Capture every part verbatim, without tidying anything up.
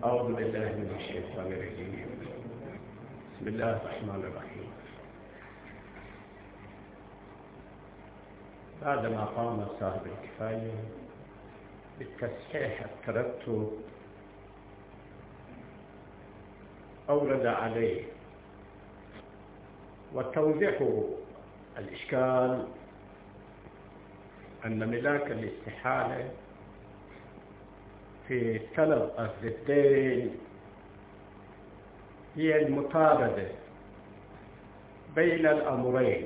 أعوذ بالله من الشيطان الرجيم. بسم الله الرحمن الرحيم. بعدما قام صاحب الكفاية بالتصحيح الترتب أورد عليه وتوضيح الإشكال أن ملاك الاستحالة في طلب الضدين هي المطاردة بين الأمرين،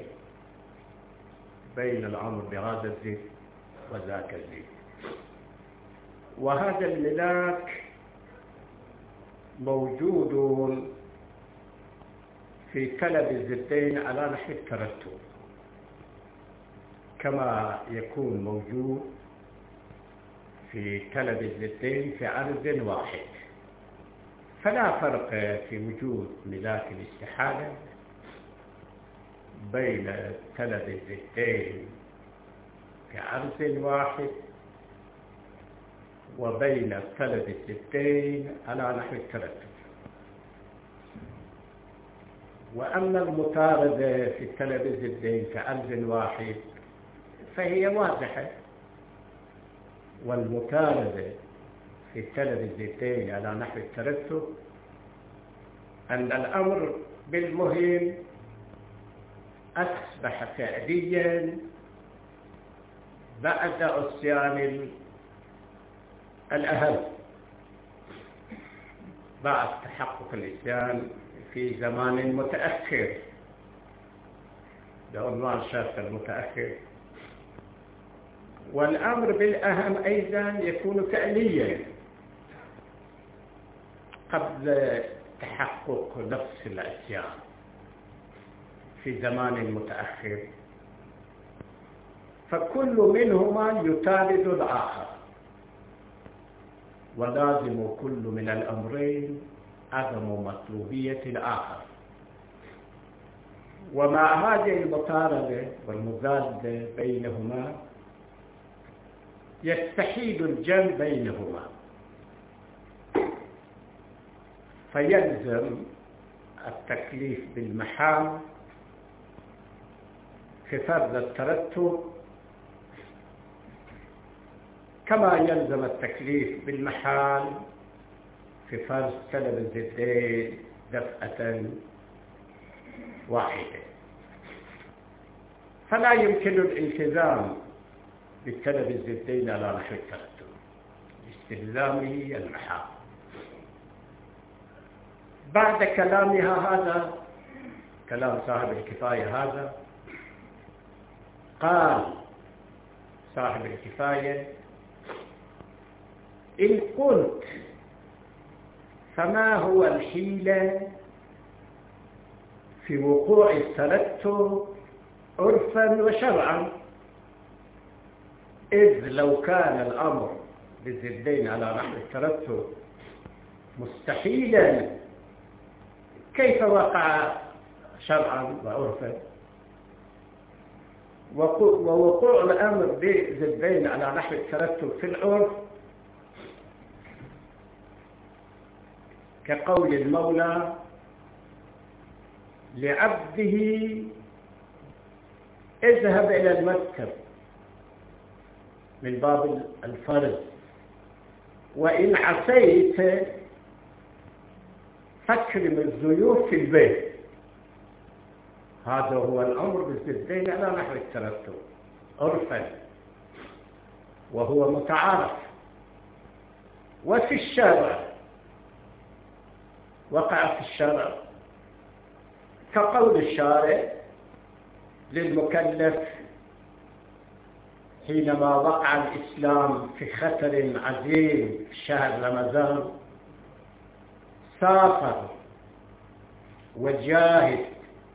بين الأمر بهذا الزيت وذاك الزيت، وهذا الملاك موجود في طلب الزيتين على نحو الترتب كما يكون موجود في طلب الزيتين في عرض واحد. فلا فرق في وجود ملاك الاستحالة بين طلب الزيتين في عرض واحد وبين طلب الزيتين على نحو الترتب. وأما المطاردة في طلب الزيتين في عرض واحد فهي واضحة، والمطاردة في طلب الزيتين على نحو الترتب أن الأمر بالمهم أصبح فعليا بعد عصيان الأهم، بعد تحقق العصيان في زمان متأخر بعنوان شرط المتأخر. والأمر بالأهم أيضا يكون فعليا قبل تحقق نفس العصيان في زمان متأخر، فكل منهما يطارد الآخر، ولازم كل من الأمرين عدم مطلوبية الآخر. ومع هذه المطاردة والمضادة بينهما يستحيل الجمع بينهما، فيلزم التكليف بالمحال في فرض الترتب كما يلزم التكليف بالمحال في فرض طلب الزيتين دفعة واحدة. فلا يمكن الالتزام بطلب الزيتين على نحو الترتب باستلزامه المحال. بعد كلامها هذا، كلام صاحب الكفاية هذا، قال صاحب الكفاية: إن قلت فما هو الحيلة في وقوع الترتب عرفا وشرعا؟ إذ لو كان الأمر بالزيتين على نحو الترتب مستحيلا كيف وقع شرعا وعرفا؟ ووقوع الأمر بالزيتين على نحو الترتب في العرف كقول المولى لعبده اذهب إلى المكتب من باب الفرض، وإن عصيت فاكرم الضيوف في البيت. هذا هو الأمر بالزيتين على نحو الترتب عرفا، وهو متعارف. وفي الشرع وقع في الشرع كقول الشارع للمكلف حينما وقع الإسلام في خطر عظيم في شهر رمضان: سافر وجاهد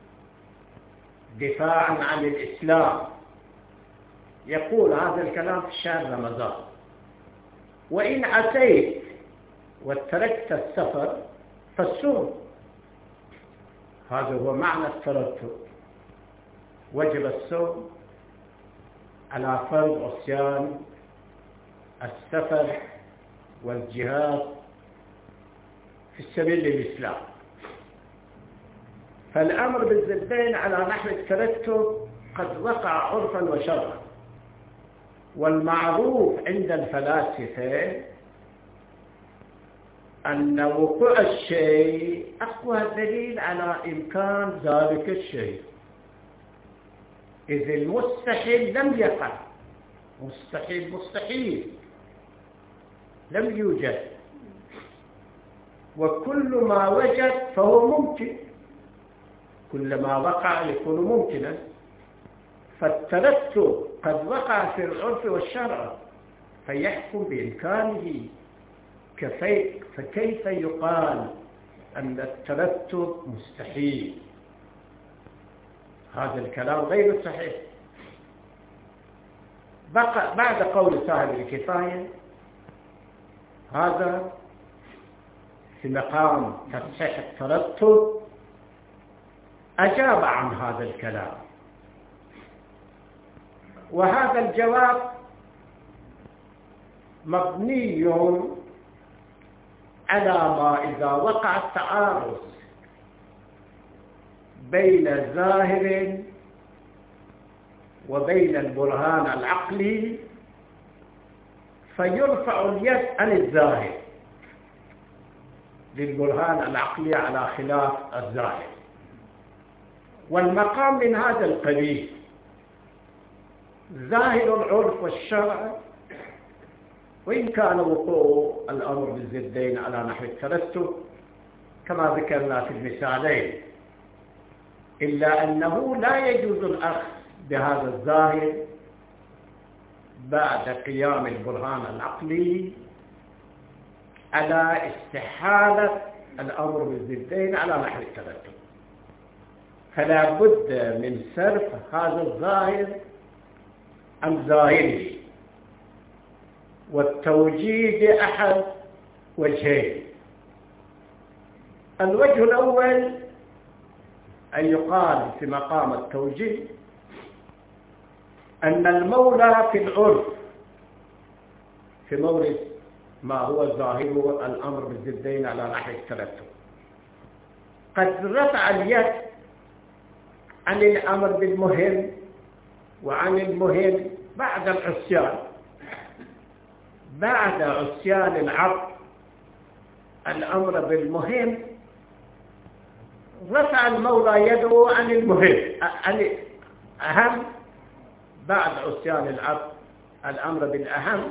دفاعا عن الإسلام. يقول هذا الكلام في شهر رمضان. وإن أتيت وتركت السفر فالصوم. هذا هو معنى الترتب. وجب الصوم على فرض عصيان السفر والجهاد في سبيل الإسلام. فالأمر بالضدين على نحو الترتب قد وقع عرفا وشرعا، والمعروف عند الفلاسفة أن وقوع الشيء أقوى دليل على إمكان ذلك الشيء، إذ المستحيل لم يقع. مستحيل مستحيل لم يوجد، وكل ما وجد فهو ممكن، كل ما وقع يكون ممكنا. فالترتب قد وقع في العرف والشرع فيحكم بإمكانه، فكيف يقال أن الترتب مستحيل؟ هذا الكلام غير صحيح. بقى بعد قول صاحب الكفاية هذا في مقام تصحيح الترتب أجاب عن هذا الكلام، وهذا الجواب مبني على ما إذا وقع التعارض بين الظاهر وبين البرهان العقلي فيرفع اليد عن الظاهر للبرهان العقلي على خلاف الظاهر، والمقام من هذا القبيل. ظاهر العرف والشرع وإن كان وقوع الأمر بالضدين على نحو الترتب كما ذكرنا في المثالين، إلا أنه لا يجوز الأخذ بهذا الظاهر بعد قيام البرهان العقلي على استحالة الأمر بالضدين على نحو الترتب. فلا بد من صرف هذا الظاهر عن ظاهره والتوجيه بأحد وجهين. الوجه الأول أن يقال في مقام التوجيه أن المولى في العرف في مورد ما هو ظاهر الأمر بالضدين على نحو الترتب قد رفع اليد عن الأمر بالمهم وعن المهم بعد العصيان، بعد عصيان العبد الأمر بالمهم رفع المولى يده عن المهم عن الأهم، بعد عصيان العبد الأمر بالأهم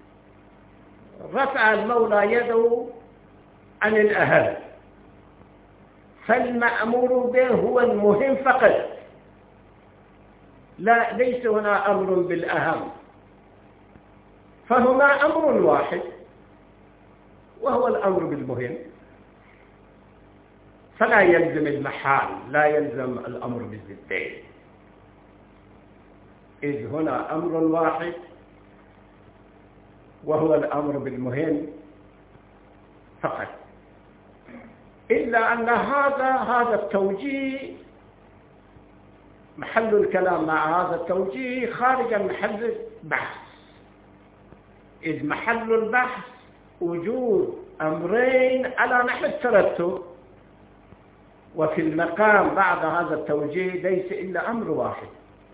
رفع المولى يده عن الأهم، فالمأمور به هو المهم فقط، لا ليس هنا أمر بالأهم، فهما أمر واحد وهو الأمر بالمهم، فلا يلزم المحال، لا يلزم الأمر بالضدين، إذ هنا أمر واحد وهو الأمر بالمهم فقط. إلا أن هذا هذا التوجيه محل الكلام مع هذا التوجيه خارج محل البحث، إذ محل البحث وجود أمرين على نحو الترتب، وفي المقام بعد هذا التوجيه ليس إلا أمر واحد،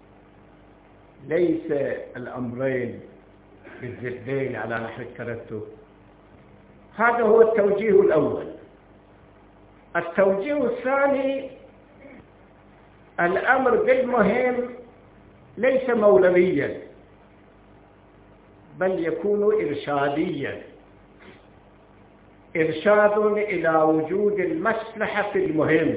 ليس الأمرين بالضدين على نحو الترتب. هذا هو التوجيه الأول. التوجيه الثاني الأمر بالمهم ليس مولويا بل يكون إرشاديا، إرشاد إلى وجود المصلحة في المهم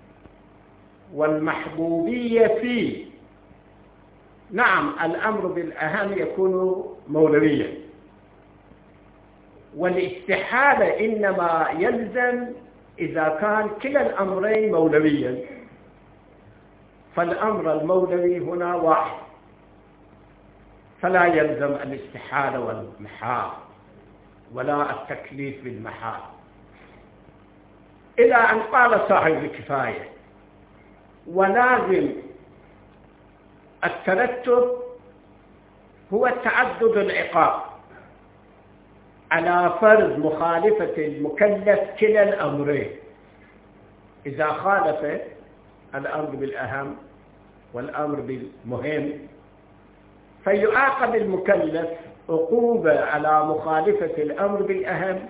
والمحبوبية فيه. نعم الأمر بالأهم يكون مولويا، والاستحالة إنما يلزم إذا كان كلا الأمرين مولويا، فالأمر المولوي هنا واحد فلا يلزم الاستحالة والمحال ولا التكليف بالمحال. إلى أن قال صاحب الكفاية ولازم الترتب هو تعدد العقاب، على فرض مخالفة المكلف كلا الأمرين. إذا خالف الأمر بالأهم والأمر بالمهم فيعاقب المكلف عقوبة على مخالفة الأمر بالأهم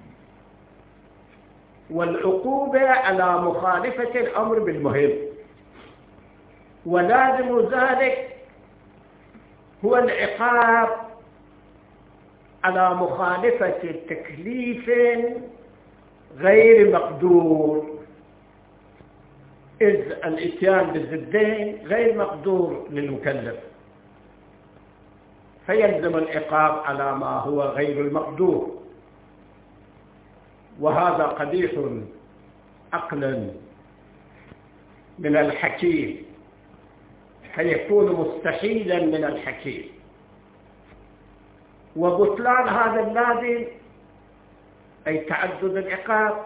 والعقوبة على مخالفة الأمر بالمهم، ولازم ذلك هو العقاب على مخالفة تكليف غير مقدور، إذ الإتيان بالضدين غير مقدور للمكلف، فيلزم العقاب على ما هو غير المقدور، وهذا قبيح عقلا من الحكيم، فيكون مستحيلا من الحكيم. وبطلان هذا اللازم أي تعدد العقاب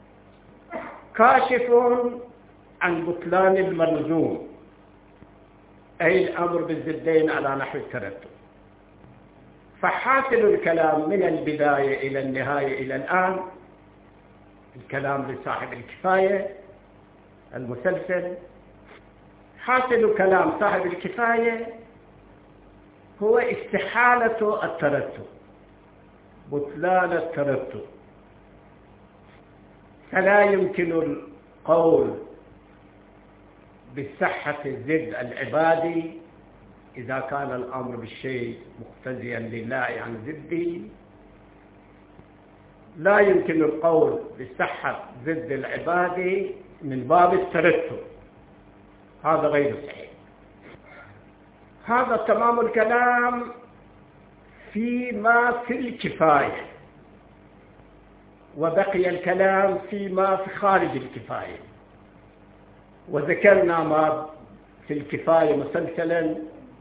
كاشف عن بطلان الملزوم، أي الأمر بالضدين على نحو الترتب. فحاصل الكلام من البداية إلى النهاية إلى الآن، الكلام لصاحب الكفاية المسلسل، حاصل كلام صاحب الكفاية هو استحالة الترتب، بطلان الترتب. فلا يمكن القول بصحة الضد العبادي إذا كان الأمر بالشيء مقتضيا لله عن ضده، لا يمكن القول بصحة ضد العبادي من باب الترتب، هذا غير صحيح. هذا تمام الكلام فيما في الكفاية، وبقي الكلام فيما في خارج الكفاية، وذكرنا ما في الكفاية مسلسلا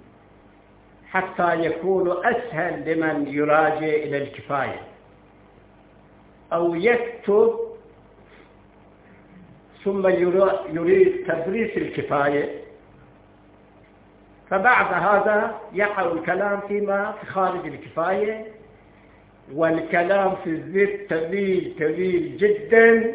حتى يكون أسهل لمن يراجع إلى الكفاية أو يكتب ثم يريد تدريس الكفاية، فبعد هذا يقع الكلام فيما في خارج الكفاية، والكلام في الضد طويل طويل جدا،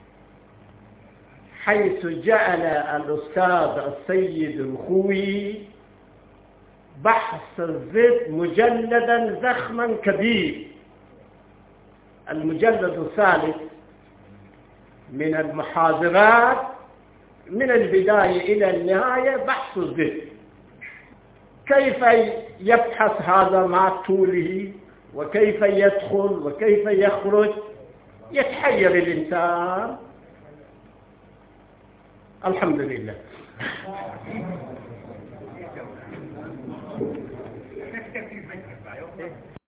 حيث جعل الأستاذ السيد الخوي بحث الضد مجلدا ضخما كبير، المجلد الثالث من المحاضرات من البداية إلى النهاية بحث الضد. كيف يبحث هذا مع طوله، وكيف يدخل وكيف يخرج، يتحير الإنسان. الحمد لله.